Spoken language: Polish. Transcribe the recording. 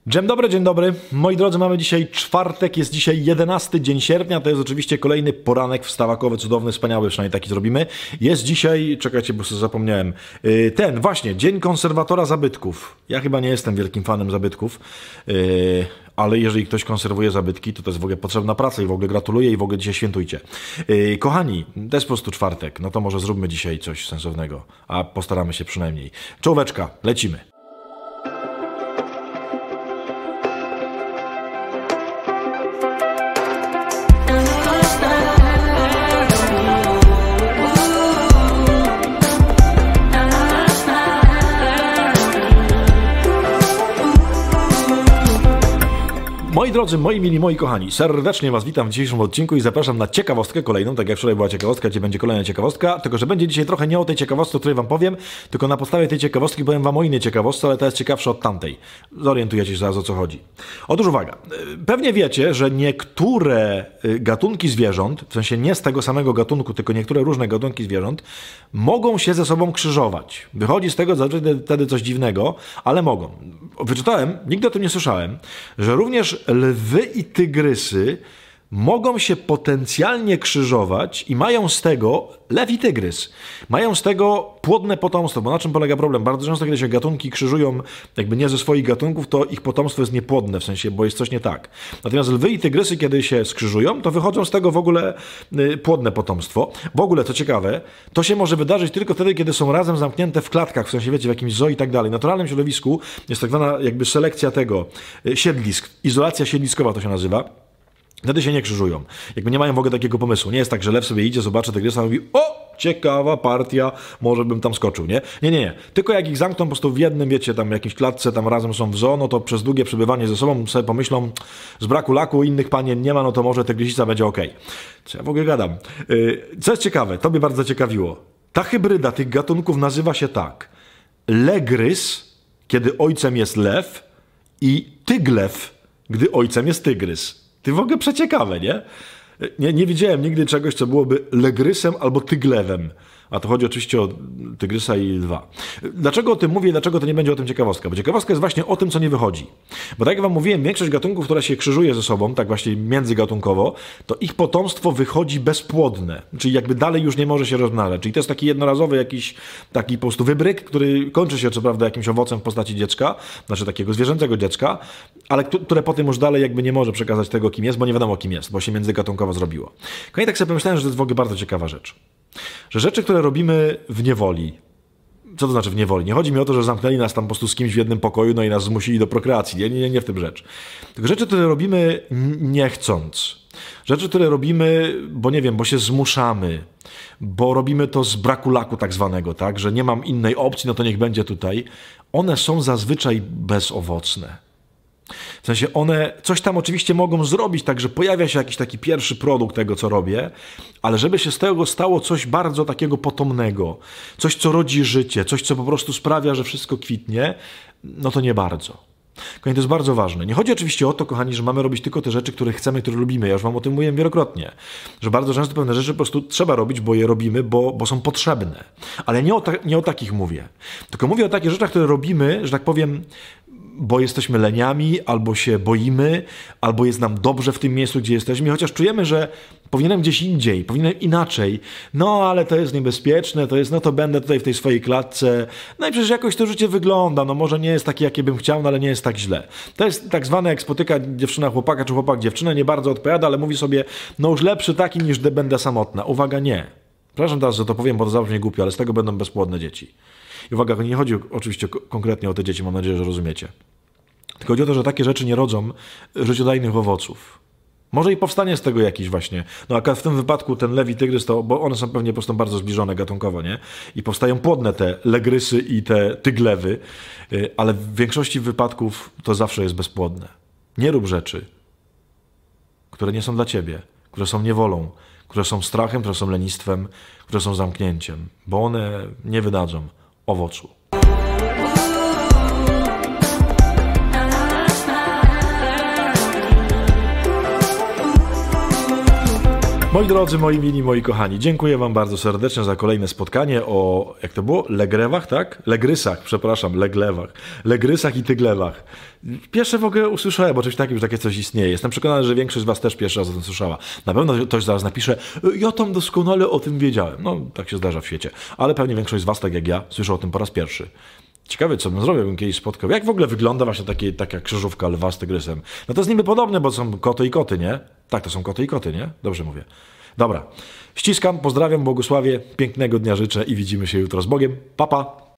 Dzień dobry. Moi drodzy, mamy dzisiaj czwartek, jest dzisiaj 11 dzień sierpnia, to jest oczywiście kolejny poranek wstawakowy, cudowny, wspaniały, przynajmniej taki zrobimy. Jest dzisiaj, czekajcie, bo sobie zapomniałem, Dzień konserwatora zabytków. Ja chyba nie jestem wielkim fanem zabytków, ale jeżeli ktoś konserwuje zabytki, to jest w ogóle potrzebna praca i w ogóle gratuluję i w ogóle dzisiaj świętujcie. Kochani, to jest po prostu czwartek, no to może zróbmy dzisiaj coś sensownego, a postaramy się przynajmniej. Czołóweczka, lecimy. Moi drodzy, moi mili, moi kochani, serdecznie Was witam w dzisiejszym odcinku i zapraszam na ciekawostkę kolejną, tak jak wczoraj była ciekawostka, dzisiaj będzie kolejna ciekawostka, tylko że będzie dzisiaj trochę nie o tej ciekawostce, o której Wam powiem, tylko na podstawie tej ciekawostki powiem Wam o innej ciekawostce, ale ta jest ciekawsza od tamtej. Zorientujecie się zaraz, o co chodzi. Otóż uwaga, pewnie wiecie, że niektóre gatunki zwierząt, w sensie nie z tego samego gatunku, tylko niektóre różne gatunki zwierząt, mogą się ze sobą krzyżować. Wychodzi z tego wtedy coś dziwnego, ale mogą. Wyczytałem, nigdy o tym nie słyszałem, że również lwy i tygrysy mogą się potencjalnie krzyżować i mają z tego, lew i tygrys, mają z tego płodne potomstwo. Bo na czym polega problem? Bardzo często, kiedy się gatunki krzyżują jakby nie ze swoich gatunków, to ich potomstwo jest niepłodne, w sensie, bo jest coś nie tak. Natomiast lwy i tygrysy, kiedy się skrzyżują, to wychodzą z tego w ogóle płodne potomstwo. W ogóle, co ciekawe, to się może wydarzyć tylko wtedy, kiedy są razem zamknięte w klatkach, w sensie, wiecie, w jakimś zoo i tak dalej. W naturalnym środowisku jest tak zwana jakby selekcja tego, siedlisk, izolacja siedliskowa to się nazywa. Wtedy się nie krzyżują. Jakby nie mają w ogóle takiego pomysłu. Nie jest tak, że lew sobie idzie, zobaczy tygrysa i mówi: o, ciekawa partia, może bym tam skoczył, nie? Nie. Tylko jak ich zamkną po prostu w jednym, wiecie, tam jakiejś klatce, tam razem są w zoo, no to przez długie przebywanie ze sobą sobie pomyślą, z braku laku innych panien nie ma, no to może tygrysica będzie okej. Co ja w ogóle gadam? Co jest ciekawe, to mnie bardzo zaciekawiło. Ta hybryda tych gatunków nazywa się tak: legrys, kiedy ojcem jest lew, i tyglew, gdy ojcem jest tygrys. Ty w ogóle przeciekawe, nie? Nie widziałem nigdy czegoś, co byłoby legrysem albo tyglewem. A to chodzi oczywiście o tygrysa i lwa. Dlaczego o tym mówię i dlaczego to nie będzie o tym ciekawostka? Bo ciekawostka jest właśnie o tym, co nie wychodzi. Bo tak jak wam mówiłem, większość gatunków, która się krzyżuje ze sobą, tak właśnie międzygatunkowo, to ich potomstwo wychodzi bezpłodne. Czyli jakby dalej już nie może się rozmnażać. Czyli to jest taki jednorazowy jakiś taki po prostu wybryk, który kończy się co prawda jakimś owocem w postaci dziecka, znaczy takiego zwierzęcego dziecka, ale które potem już dalej jakby nie może przekazać tego, kim jest, bo nie wiadomo, kim jest, bo się międzygatunkowo zrobiło. I tak sobie pomyślałem, że to jest w ogóle bardzo ciekawa rzecz. Że rzeczy, które robimy w niewoli, co to znaczy w niewoli? Nie chodzi mi o to, że zamknęli nas tam po prostu z kimś w jednym pokoju, no i nas zmusili do prokreacji. Nie w tym rzecz. Tylko rzeczy, które robimy nie chcąc. Rzeczy, które robimy, bo nie wiem, bo się zmuszamy, bo robimy to z braku laku tak zwanego, tak? Że nie mam innej opcji, no to niech będzie tutaj. One są zazwyczaj bezowocne. W sensie one coś tam oczywiście mogą zrobić, tak że pojawia się jakiś taki pierwszy produkt tego, co robię, ale żeby się z tego stało coś bardzo takiego potomnego, coś, co rodzi życie, coś, co po prostu sprawia, że wszystko kwitnie, no to nie bardzo. Kochani, to jest bardzo ważne. Nie chodzi oczywiście o to, kochani, że mamy robić tylko te rzeczy, które chcemy, które lubimy. Ja już wam o tym mówiłem wielokrotnie, że bardzo często pewne rzeczy po prostu trzeba robić, bo je robimy, bo są potrzebne. Ale nie o takich mówię. Tylko mówię o takich rzeczach, które robimy, że tak powiem, bo jesteśmy leniami, albo się boimy, albo jest nam dobrze w tym miejscu, gdzie jesteśmy, chociaż czujemy, że powinienem gdzieś indziej, powinienem inaczej. No, ale to jest niebezpieczne, no to będę tutaj w tej swojej klatce. No i przecież jakoś to życie wygląda, no może nie jest takie, jakie bym chciał, no ale nie jest tak źle. To jest tak zwane, jak spotyka dziewczyna chłopaka, czy chłopak dziewczynę, nie bardzo odpowiada, ale mówi sobie, no już lepszy taki, niż gdy będę samotna. Uwaga, nie. Przepraszam teraz, że to powiem, bo to zabrzmi głupio, ale z tego będą bezpłodne dzieci. I uwaga, nie chodzi oczywiście konkretnie o te dzieci, mam nadzieję, że rozumiecie. Tylko chodzi o to, że takie rzeczy nie rodzą życiodajnych owoców. Może i powstanie z tego jakiś właśnie. No a w tym wypadku ten lew i tygrys, to, bo one są pewnie po prostu bardzo zbliżone gatunkowo, nie? I powstają płodne te legrysy i te tyglewy, ale w większości wypadków to zawsze jest bezpłodne. Nie rób rzeczy, które nie są dla ciebie, które są niewolą, które są strachem, które są lenistwem, które są zamknięciem, bo one nie wydadzą owocu. Moi drodzy, moi mili, moi kochani, dziękuję wam bardzo serdecznie za kolejne spotkanie o, jak to było? Legrewach, tak? Legrysach, przepraszam, leglewach. Legrysach i tyglewach. Pierwsze w ogóle usłyszałem o czymś takim, że takie coś istnieje. Jestem przekonany, że większość z was też pierwszy raz o tym słyszała. Na pewno ktoś zaraz napisze, ja tam doskonale o tym wiedziałem. No, tak się zdarza w świecie. Ale pewnie większość z was, tak jak ja, słyszy o tym po raz pierwszy. Ciekawe, co bym zrobił, bym kiedyś spotkał. Jak w ogóle wygląda właśnie taka krzyżówka lwa z tygrysem? No to jest niby podobne, bo są koty i koty, nie? Tak, to są koty i koty, nie? Dobrze mówię. Dobra. Ściskam, pozdrawiam, błogosławię, pięknego dnia życzę i widzimy się jutro z Bogiem. Pa, pa!